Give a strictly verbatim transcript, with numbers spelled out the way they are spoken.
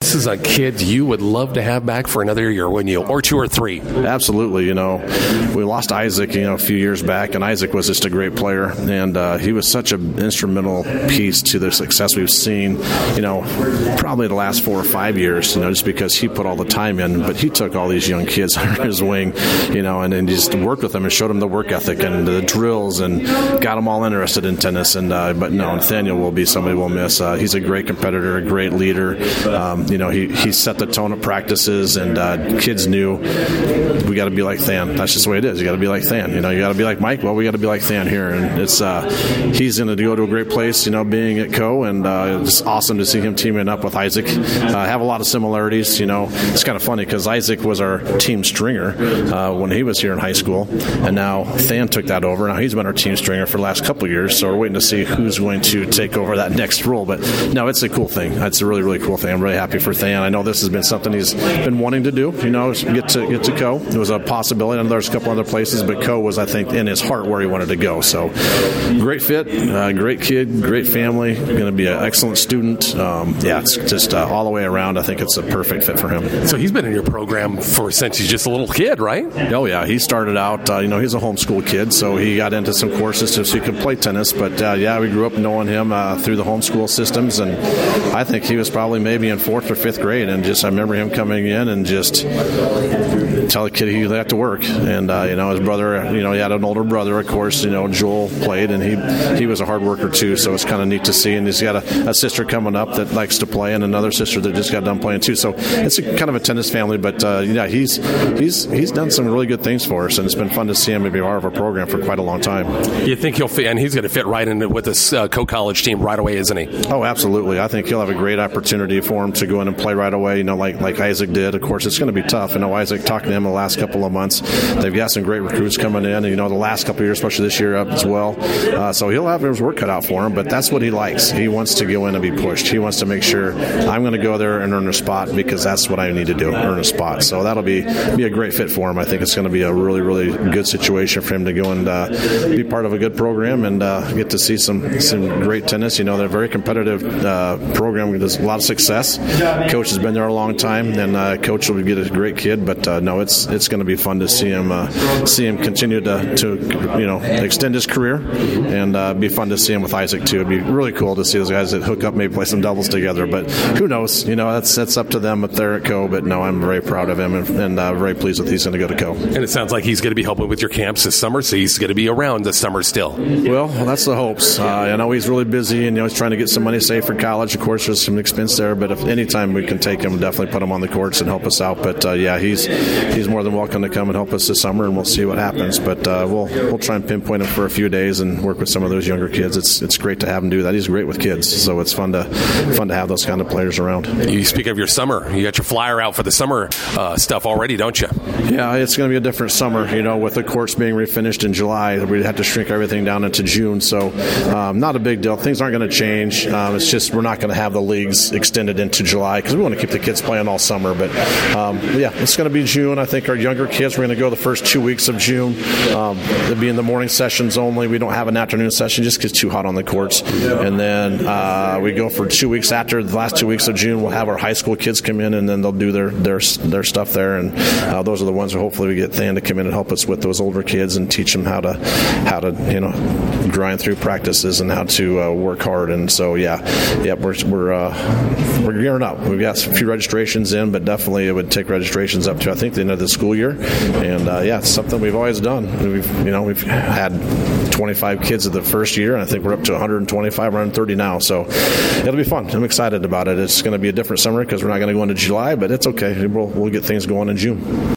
this is a kid you would love to have back for another year, wouldn't you? Or two or three. Absolutely. You know, we lost Isaac, you know, a few years back, and Isaac was just a great player, and uh, he was such an instrumental piece to the success we've seen, you know, probably the last four or five years, you know, just because he put all the time in, but he took all these young kids under his wing, you know, and then just worked with them and showed them the work ethic and the drills and got them all interested in tennis. And uh, but no, Nathaniel will be somebody we'll miss. Uh, he's a great competitor, a great leader. Um, you know, he, he set the tone of practices, and uh, kids knew we got to be like Than. That's just the way it is. You got to be like Than. You know, you got to be like Mike. Well, we got to be like Than here, and it's uh, he's going to go to a great place. You know, being at Co, and uh, it's awesome to see him teaming up with Isaac. Uh, have a lot of similarities. You know, it's kind of funny because Isaac was our team stringer uh, when he was here in high school, and now Than took that over. Now he's been our team stringer for the last couple of years, so we're waiting to see who's going to take over that next role. But no, it's a cool thing. It's a really, really cool thing. I'm really happy for Than. I know this has been something he's been wanting to do. You know, get to get to Co. It was a possibility. I know there's a couple other places, but Co was, I think, in his heart where he wanted to go. So great fit, uh, great kid, great family. Going to be an excellent student. Um, yeah, it's just uh, all the way around. I think it's a perfect fit for him. So he's been in your program for since he's just a little kid, right? Oh yeah, he started out. Uh, you know, he's a homeschool kid, so he got into some courses so he could play tennis. But uh, yeah, we grew up knowing him uh, through the homeschool systems, and I think he was probably maybe in fourth or fifth grade. And just I remember him coming in and just tell the kid he had to work. And uh, you know, his brother, you know, he had an older brother, of course. You know, Joel played, and he he was a hard worker too. So it's kind of neat to see. And he's got a, a sister coming up that likes to play, and another sister that just got done playing too. So it's a, kind of a tennis family. But uh, yeah, he's he's he's done some really good things for us, and it's been fun to see him be part of our program for quite a long time. You think he'll fit, and he's going to fit right in with this uh, co-college team right away, isn't he? Oh, absolutely. I think he'll have a great opportunity for him to go in and play right away. You know, like like Isaac did. Of course, it's going to be tough. You know, Isaac talked to him the last couple of months. They've got some great recruits coming in, and you know, the last couple of years, especially this year, up as well. Uh, so he'll have his work cut out for him. But that's what he likes. He wants to go in and be pushed. He wants to make sure I'm going to go there and earn a spot because that's what I need to do, earn a spot. So that'll be be a great fit for him. I think it's going to be a really, really good situation for him to go and uh, be part of a good program and uh, get to see some some great tennis. You know, they're a very competitive uh, program. There's a lot of success. Coach has been there a long time, and uh, Coach will get a great kid. But uh, no, it's it's going to be fun to see him uh, see him continue to, to you know extend his career, and uh, be fun to see him with Isaac too. It'd be really cool to see those guys that hook up, maybe play some doubles together. But who knows? You know, that's that's up to them up there at Co. But no, I'm very proud of him and, and uh, very pleased that he's going to go to Co. And it sounds like he's going to be helping with your camps this summer, so he's going to be around this summer still. Well, that's the hopes. Uh, I know he's really busy, and you know he's trying to get some money saved for college. Of course, there's some expense there, but if any time we can take him, definitely put him on the courts and help us out. But uh, yeah, he's he's more than welcome to come and help us this summer, and we'll see what happens. But uh, we'll we'll try and pinpoint him for a few days and work with some of those younger kids. It's it's great to have him do that. He's great with kids, so it's fun to fun to have those kind of players around. You speak of your summer. You got your flyer out for the summer uh, stuff already, don't you? Yeah, it's going to be a different summer. You know, with the courts being refinished in July, we had to shrink everything down into June. So um, not a big deal. Things aren't going to change. Um, it's just we're not going to have the leagues extended into July because we want to keep the kids playing all summer. But um, yeah, it's going to be June. I think our younger kids, we're going to go the first two weeks of June. Um, they'll be in the morning sessions only. We don't have an afternoon session just because it's too hot on the courts. And then uh, we go for two weeks after the last two weeks of June. We'll have our high school kids come in, and then they'll do their their, their stuff there. And uh, those are the ones who hopefully we get Than to come in and help us with those older kids and teach them how to how to you know grind through practices and how to uh, work hard. And so yeah, yeah, we're we're uh, we're gearing up. We've got a few registrations in, but definitely it would take registrations up to I think the end of the school year. And uh, yeah, it's something we've always done. We've you know we've had twenty-five kids at the first year, and I think we're up to one hundred twenty-five, one hundred thirty now. So it'll be fun. I'm excited about it. It's going to be a different summer because we're not going to go into July, but it's okay. We'll we'll get things going in June.